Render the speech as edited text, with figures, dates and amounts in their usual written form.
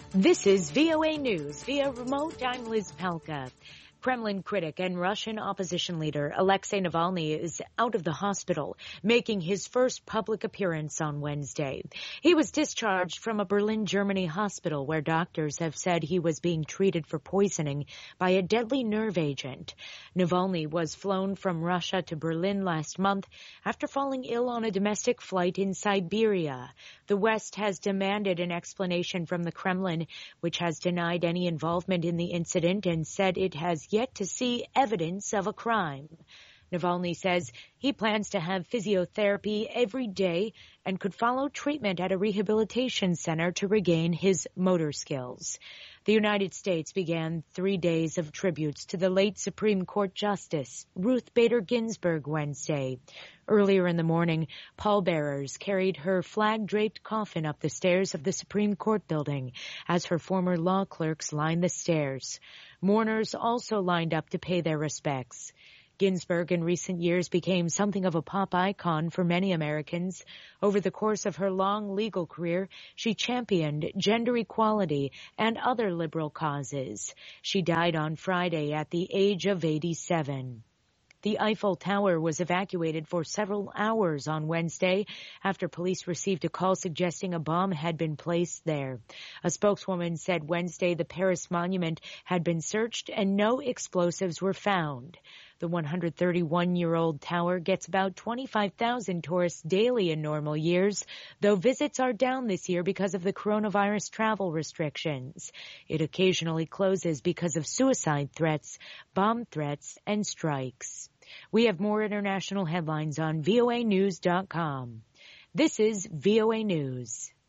This is VOA News via remote. I'm Liz Palka. Kremlin critic and Russian opposition leader Alexei Navalny is out of the hospital, making his first public appearance on Wednesday. He was discharged from a Berlin, Germany hospital where doctors have said he was being treated for poisoning by a deadly nerve agent. Navalny was flown from Russia to Berlin last month after falling ill on a domestic flight in Siberia. The West has demanded an explanation from the Kremlin, which has denied any involvement in the incident and said it has yet to see evidence of a crime. Navalny says he plans to have physiotherapy every day and could follow treatment at a rehabilitation center to regain his motor skills. The United States began 3 days of tributes to the late Supreme Court Justice Ruth Bader Ginsburg Wednesday. Earlier in the morning, pallbearers carried her flag-draped coffin up the stairs of the Supreme Court building as her former law clerks lined the stairs. Mourners also lined up to pay their respects. Ginsburg in recent years became something of a pop icon for many Americans. Over the course of her long legal career, she championed gender equality and other liberal causes. She died on Friday at the age of 87. The Eiffel Tower was evacuated for several hours on Wednesday after police received a call suggesting a bomb had been placed there. A spokeswoman said Wednesday the Paris monument had been searched and no explosives were found. The 131-year-old tower gets about 25,000 tourists daily in normal years, though visits are down this year because of the coronavirus travel restrictions. It occasionally closes because of suicide threats, bomb threats, and strikes. We have more international headlines on voanews.com. This is VOA News.